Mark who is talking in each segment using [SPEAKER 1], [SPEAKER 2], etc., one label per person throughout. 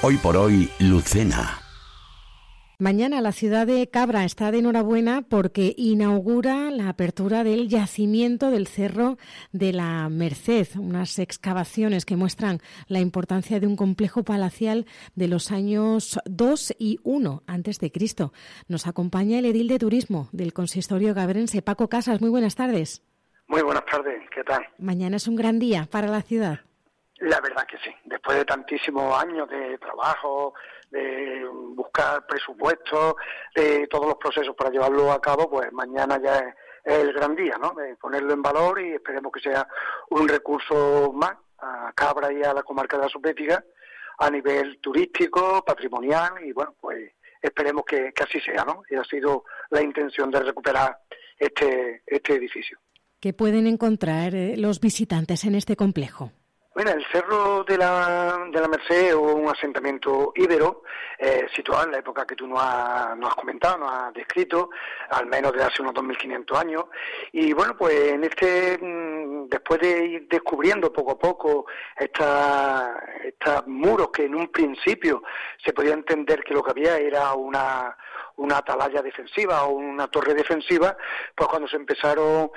[SPEAKER 1] Hoy por hoy, Lucena.
[SPEAKER 2] Mañana la ciudad de Cabra está de enhorabuena porque inaugura la apertura del yacimiento del Cerro de la Merced, unas excavaciones que muestran la importancia de un complejo palacial de los años 2 y 1 antes de Cristo. Nos acompaña el edil de turismo del consistorio cabrense, Paco Casas. Muy buenas tardes.
[SPEAKER 3] Muy buenas tardes, ¿qué tal?
[SPEAKER 2] Mañana es un gran día para la ciudad.
[SPEAKER 3] La verdad que sí, después de tantísimos años de trabajo, de buscar presupuestos, de todos los procesos para llevarlo a cabo, pues mañana ya es el gran día, ¿no? De ponerlo en valor y esperemos que sea un recurso más a Cabra y a la comarca de la Subbética a nivel turístico, patrimonial y bueno, pues esperemos que así sea, ¿no? Y ha sido la intención de recuperar este edificio.
[SPEAKER 2] ¿Qué pueden encontrar los visitantes en este complejo?
[SPEAKER 3] Bueno, el Cerro de la Merced es un asentamiento íbero, situado en la época que tú nos has comentado, nos has descrito, al menos de hace unos 2.500 años. Y bueno, pues después de ir descubriendo poco a poco estos muros que en un principio se podía entender que lo que había era una atalaya defensiva o una torre defensiva, pues cuando se empezaron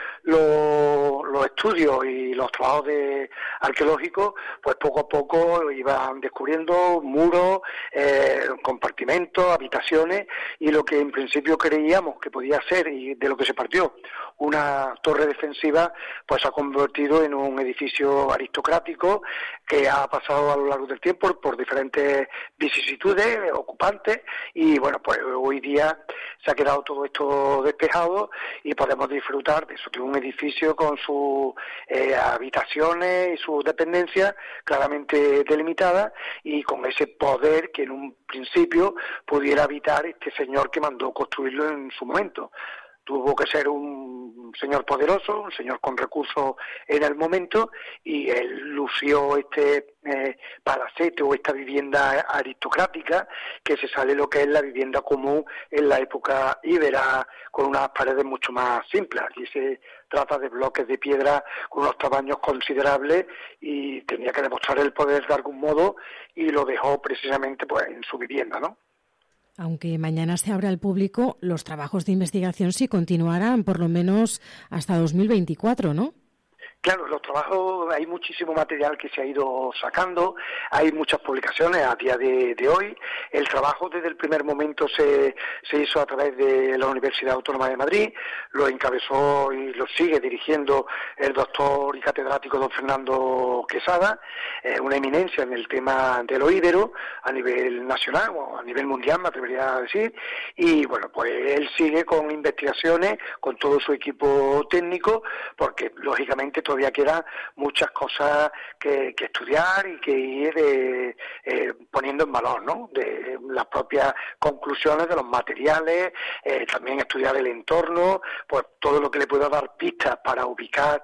[SPEAKER 3] los estudios y los trabajos arqueológicos, pues poco a poco iban descubriendo muros, compartimentos, habitaciones, y lo que en principio creíamos que podía ser, y de lo que se partió, una torre defensiva, pues se ha convertido en un edificio aristocrático que ha pasado a lo largo del tiempo por diferentes vicisitudes, ocupantes, y bueno, pues hoy día se ha quedado todo esto despejado y podemos disfrutar de eso, de un edificio con sus habitaciones y sus dependencias claramente delimitadas y con ese poder que en un principio pudiera habitar este señor que mandó construirlo en su momento. Tuvo que ser un señor poderoso, un señor con recursos en el momento, y él lució este palacete o esta vivienda aristocrática que se sale lo que es la vivienda común en la época íbera, con unas paredes mucho más simples. Aquí se trata de bloques de piedra con unos tamaños considerables y tenía que demostrar el poder de algún modo, y lo dejó precisamente pues en su vivienda, ¿no?
[SPEAKER 2] Aunque mañana se abra al público, los trabajos de investigación sí continuarán por lo menos hasta 2024, ¿no?
[SPEAKER 3] Claro, los trabajos, hay muchísimo material que se ha ido sacando, hay muchas publicaciones a día de hoy. El trabajo desde el primer momento se hizo a través de la Universidad Autónoma de Madrid, lo encabezó y lo sigue dirigiendo el doctor y catedrático don Fernando Quesada, una eminencia en el tema del íbero a nivel nacional o a nivel mundial, me atrevería a decir, y bueno, pues él sigue con investigaciones, con todo su equipo técnico, porque lógicamente todavía quedan muchas cosas que estudiar y que ir poniendo en valor, ¿no? De las propias conclusiones de los materiales, también estudiar el entorno, pues todo lo que le pueda dar pistas para ubicar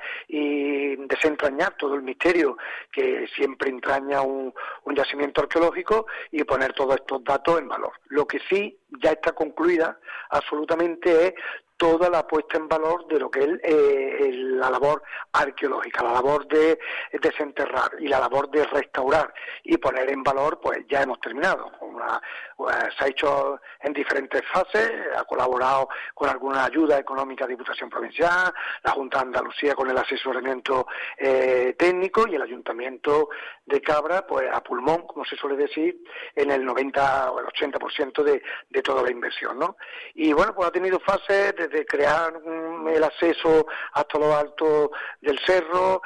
[SPEAKER 3] y desentrañar todo el misterio que siempre entraña un yacimiento arqueológico, y poner todos estos datos en valor. Lo que sí ya está concluida absolutamente es toda la puesta en valor de lo que es la labor arqueológica, la labor de desenterrar y la labor de restaurar y poner en valor, pues ya hemos terminado. Se ha hecho en diferentes fases, ha colaborado con alguna ayuda económica Diputación Provincial, la Junta de Andalucía con el asesoramiento técnico, y el Ayuntamiento de Cabra, pues a pulmón, como se suele decir, en el 90 o el 80% de toda la inversión, ¿no? Y bueno, pues ha tenido fases desde crear el acceso hasta lo alto del cerro,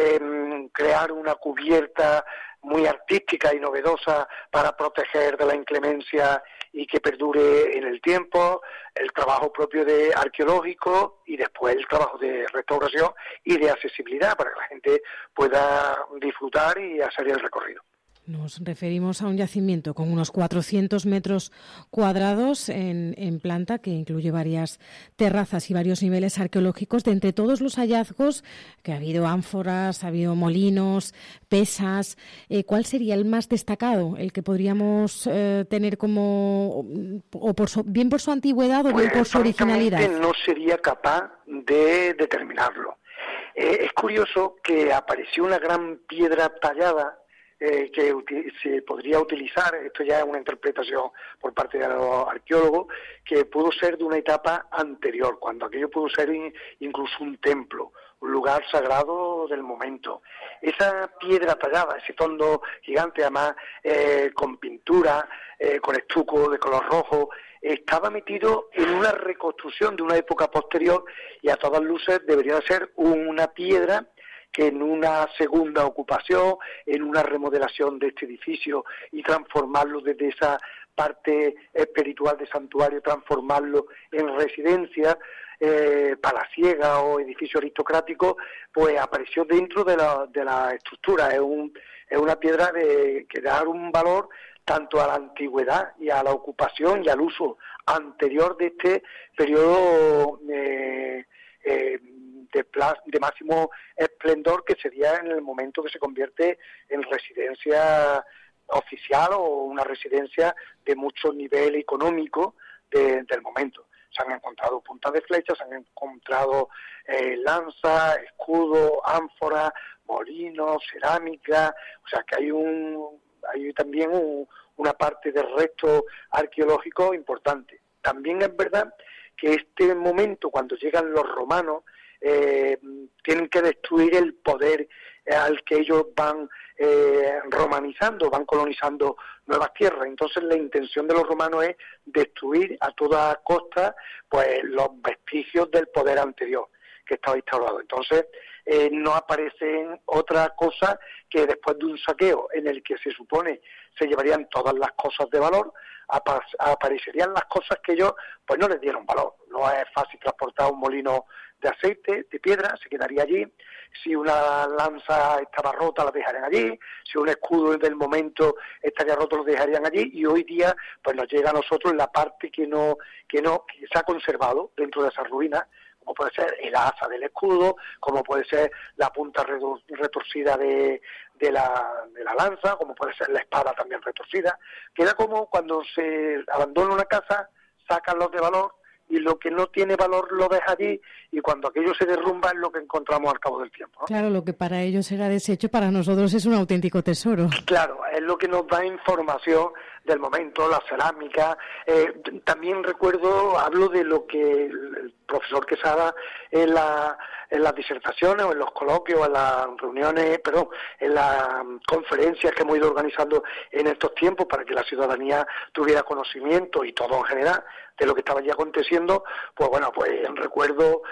[SPEAKER 3] crear una cubierta muy artística y novedosa para proteger de la inclemencia y que perdure en el tiempo, el trabajo propio de arqueológico y después el trabajo de restauración y de accesibilidad para que la gente pueda disfrutar y hacer el recorrido.
[SPEAKER 2] Nos referimos a un yacimiento con unos 400 metros cuadrados en planta, que incluye varias terrazas y varios niveles arqueológicos. De entre todos los hallazgos, que ha habido ánforas, ha habido molinos, pesas, ¿cuál sería el más destacado? El que podríamos tener como, bien por su antigüedad o bien por su originalidad.
[SPEAKER 3] No sería capaz de determinarlo. Es curioso que apareció una gran piedra tallada se podría utilizar, esto ya es una interpretación por parte de los arqueólogos, que pudo ser de una etapa anterior, cuando aquello pudo ser incluso un templo, un lugar sagrado del momento. Esa piedra tallada, ese tondo gigante, además con pintura, con estuco de color rojo, estaba metido en una reconstrucción de una época posterior y a todas luces debería ser una piedra que en una segunda ocupación, en una remodelación de este edificio y transformarlo desde esa parte espiritual de santuario, transformarlo en residencia palaciega o edificio aristocrático, pues apareció dentro de la estructura. Es una piedra que da un valor tanto a la antigüedad y a la ocupación y al uso anterior de este periodo de máximo esplendor, que sería en el momento que se convierte en residencia oficial o una residencia de mucho nivel económico del momento. Se han encontrado puntas de flechas, se han encontrado lanzas, escudos, ánforas, molinos, cerámica, o sea que hay también una parte de resto arqueológico importante. También es verdad que este momento, cuando llegan los romanos, tienen que destruir el poder al que ellos van romanizando, van colonizando nuevas tierras. Entonces la intención de los romanos es destruir a toda costa pues los vestigios del poder anterior que estaba instaurado. Entonces no aparecen otra cosa que después de un saqueo en el que se supone se llevarían todas las cosas de valor, aparecerían las cosas que ellos pues no les dieron valor. No es fácil transportar un molino de aceite, de piedra, se quedaría allí. Si una lanza estaba rota, la dejarían allí. Si un escudo del momento estaría roto, lo dejarían allí. Y hoy día, pues nos llega a nosotros la parte que se ha conservado dentro de esas ruinas, como puede ser el asa del escudo, como puede ser la punta retorcida de la lanza, como puede ser la espada también retorcida. Queda como cuando se abandona una casa, sacan los de valor, y lo que no tiene valor lo deja allí, y cuando aquello se derrumba es lo que encontramos al cabo del tiempo, ¿no?
[SPEAKER 2] Claro, lo que para ellos era desecho, para nosotros es un auténtico tesoro.
[SPEAKER 3] Claro, es lo que nos da información del momento, la cerámica. También hablo de lo que el profesor Quesada en las disertaciones o en los coloquios, en las reuniones, en las conferencias que hemos ido organizando en estos tiempos para que la ciudadanía tuviera conocimiento y todo en general de lo que estaba ya aconteciendo, pues recuerdo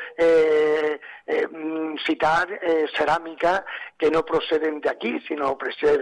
[SPEAKER 3] citar cerámicas que no proceden de aquí, sino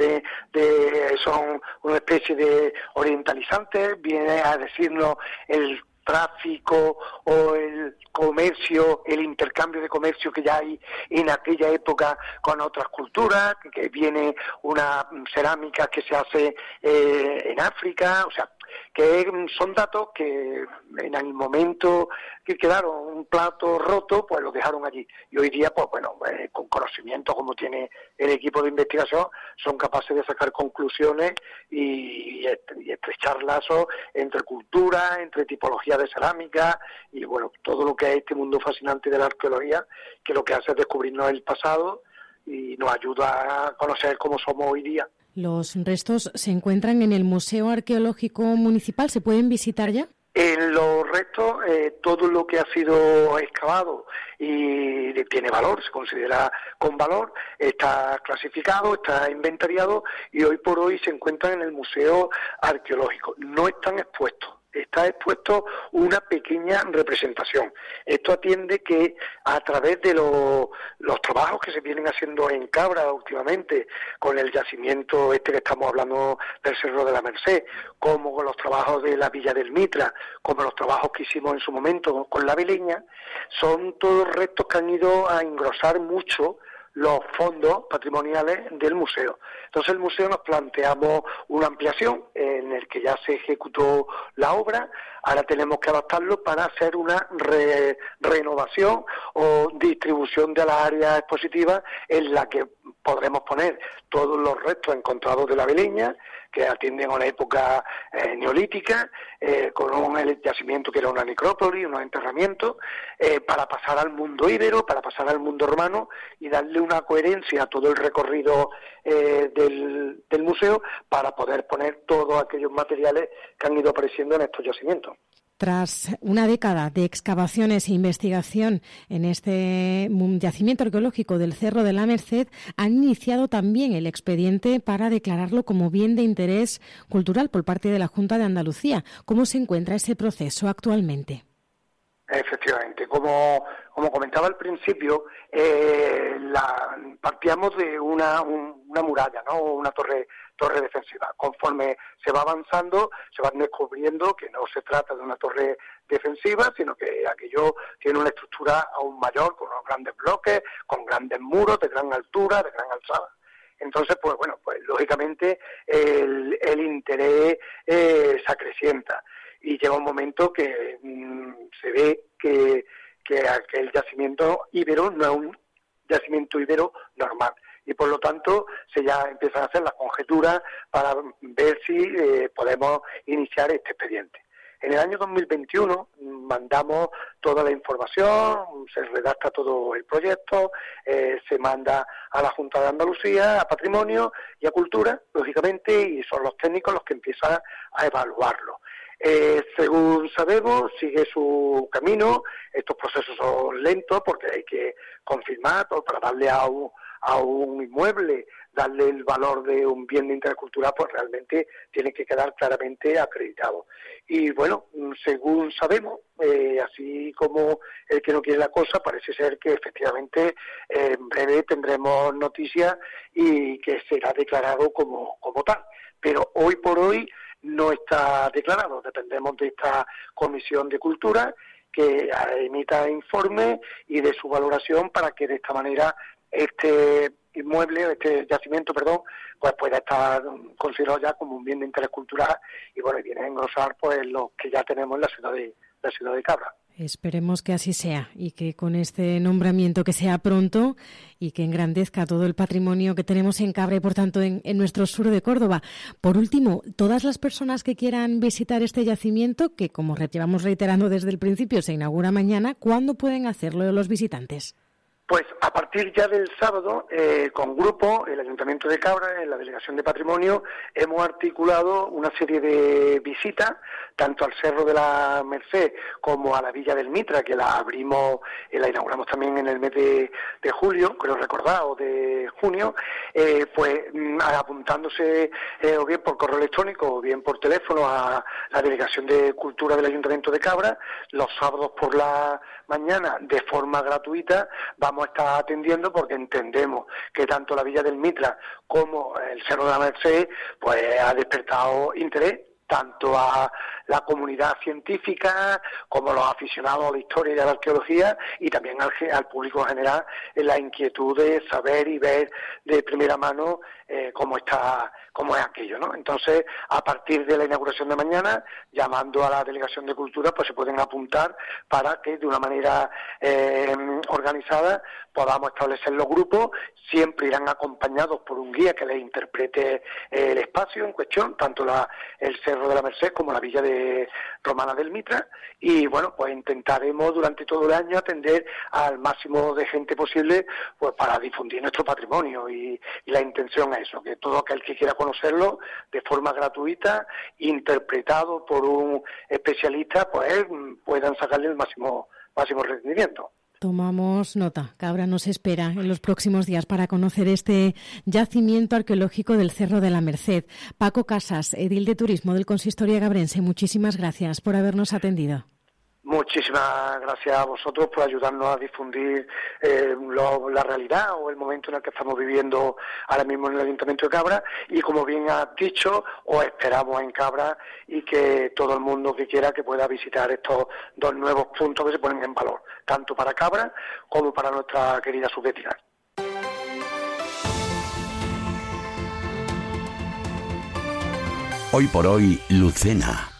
[SPEAKER 3] son una especie de orientalizantes, viene a decirnos el tráfico o el comercio, el intercambio de comercio que ya hay en aquella época con otras culturas, que viene una cerámica que se hace en África, o sea, que son datos que en el momento que quedaron un plato roto, pues lo dejaron allí. Y hoy día, con conocimiento como tiene el equipo de investigación, son capaces de sacar conclusiones y estrechar lazos entre cultura, entre tipología de cerámica y todo lo que es este mundo fascinante de la arqueología, que lo que hace es descubrirnos el pasado y nos ayuda a conocer cómo somos hoy día.
[SPEAKER 2] ¿Los restos se encuentran en el Museo Arqueológico Municipal? ¿Se pueden visitar ya?
[SPEAKER 3] En los restos, todo lo que ha sido excavado y tiene valor, se considera con valor, está clasificado, está inventariado y hoy por hoy se encuentran en el Museo Arqueológico. No están expuestos. Está expuesto una pequeña representación. Esto atiende que a través de los trabajos que se vienen haciendo en Cabra últimamente, con el yacimiento que estamos hablando del Cerro de la Merced, como con los trabajos de la Villa del Mitra, como los trabajos que hicimos en su momento con la Beleña, son todos restos que han ido a engrosar mucho los fondos patrimoniales del museo. Entonces el museo nos planteamos una ampliación en el que ya se ejecutó la obra, ahora tenemos que adaptarlo para hacer una renovación o distribución de las áreas expositivas en la que podremos poner todos los restos encontrados de la Beleña, que atienden a una época neolítica, con un yacimiento que era una necrópolis, unos enterramientos, para pasar al mundo íbero, para pasar al mundo romano y darle una coherencia a todo el recorrido del museo para poder poner todos aquellos materiales que han ido apareciendo en estos yacimientos.
[SPEAKER 2] Tras una década de excavaciones e investigación en este yacimiento arqueológico del Cerro de la Merced, han iniciado también el expediente para declararlo como bien de interés cultural por parte de la Junta de Andalucía. ¿Cómo se encuentra ese proceso actualmente?
[SPEAKER 3] Efectivamente, como comentaba al principio, partíamos de una muralla, ¿no? Una torre defensiva. Conforme se va avanzando, se van descubriendo que no se trata de una torre defensiva, sino que aquello tiene una estructura aún mayor, con unos grandes bloques, con grandes muros de gran altura, de gran alzada. Entonces, pues lógicamente el interés se acrecienta y llega un momento que se ve que aquel yacimiento íbero no es un yacimiento íbero normal. Y por lo tanto se ya empiezan a hacer las conjeturas para ver si podemos iniciar este expediente. En el año 2021 mandamos toda la información, se redacta todo el proyecto, se manda a la Junta de Andalucía, a Patrimonio y a Cultura, lógicamente, y son los técnicos los que empiezan a evaluarlo. Según sabemos, sigue su camino. Estos procesos son lentos porque hay que confirmar para darle a un inmueble, darle el valor de un bien de interés cultural, pues realmente tiene que quedar claramente acreditado. Y bueno, según sabemos, así como el que no quiere la cosa, parece ser que efectivamente en breve tendremos noticias y que será declarado como tal. Pero hoy por hoy no está declarado. Dependemos de esta Comisión de Cultura que emita informe y de su valoración para que de esta manera este yacimiento, pues pueda estar considerado ya como un bien de interés cultural y viene a engrosar pues los que ya tenemos en la ciudad de Cabra.
[SPEAKER 2] Esperemos que así sea y que con este nombramiento que sea pronto y que engrandezca todo el patrimonio que tenemos en Cabra y por tanto en nuestro sur de Córdoba. Por último, todas las personas que quieran visitar este yacimiento, que como llevamos reiterando desde el principio, se inaugura mañana, ¿cuándo pueden hacerlo los visitantes?
[SPEAKER 3] Pues a partir ya del sábado, con grupo, el Ayuntamiento de Cabra, en la Delegación de Patrimonio, hemos articulado una serie de visitas, tanto al Cerro de la Merced como a la Villa del Mitra, que la inauguramos también en el mes de julio, creo recordar, o de junio, apuntándose o bien por correo electrónico o bien por teléfono a la Delegación de Cultura del Ayuntamiento de Cabra. Los sábados por la mañana, de forma gratuita, vamos a estar atendiendo porque entendemos que tanto la Villa del Mitra como el Cerro de la Merced pues ha despertado interés tanto a la comunidad científica como a los aficionados a la historia y a la arqueología y también al público en general en la inquietud de saber y ver de primera mano cómo es aquello, ¿no? Entonces, a partir de la inauguración de mañana, llamando a la Delegación de Cultura, pues se pueden apuntar para que de una manera organizada podamos establecer los grupos. Siempre irán acompañados por un guía que les interprete el espacio en cuestión, tanto el Cerro de la Merced como la Villa Romana del Mitra, y pues intentaremos durante todo el año atender al máximo de gente posible pues para difundir nuestro patrimonio y la intención es eso, que todo aquel que quiera conocerlo de forma gratuita, interpretado por un especialista, pues puedan sacarle el máximo rendimiento.
[SPEAKER 2] Tomamos nota. Cabra nos espera en los próximos días para conocer este yacimiento arqueológico del Cerro de la Merced. Paco Casas, edil de Turismo del Consistorio Gabrense, muchísimas gracias por habernos atendido.
[SPEAKER 3] Muchísimas gracias a vosotros por ayudarnos a difundir la realidad o el momento en el que estamos viviendo ahora mismo en el Ayuntamiento de Cabra y como bien has dicho, os esperamos en Cabra y que todo el mundo que quiera que pueda visitar estos dos nuevos puntos que se ponen en valor, tanto para Cabra como para nuestra querida subvecina.
[SPEAKER 1] Hoy por hoy, Lucena.